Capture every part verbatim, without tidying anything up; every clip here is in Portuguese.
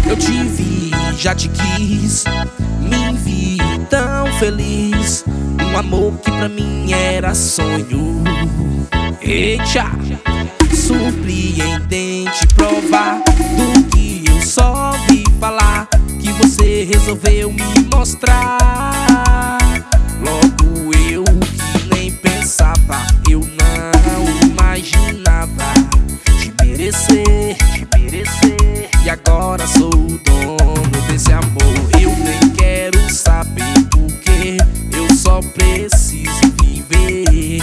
Eu te vi, já te quis, me vi tão feliz. Um amor que pra mim era sonho. Eita, surpreendente provar do que eu só vi falar, que você resolveu me mostrar. Logo eu que nem pensava, eu não imaginava te merecer, te merecer. E agora sou o dono desse amor. Eu nem quero saber porque eu só preciso viver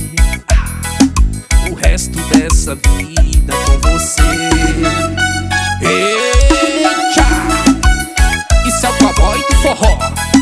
o resto dessa vida com você. Eita, isso é o cowboy do forró.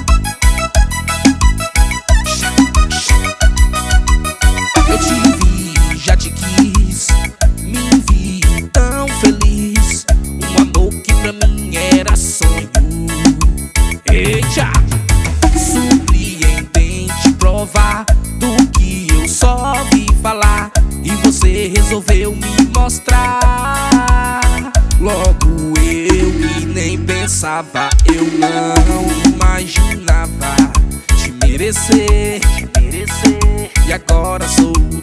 Eu te vi, já te quis, me vi tão feliz. Um amor que pra mim era sonho. Eita, surpreendente provar do que eu só vi falar, e você resolveu me mostrar. Logo eu que nem pensava, eu não imaginava te merecer, te merecer. E agora sou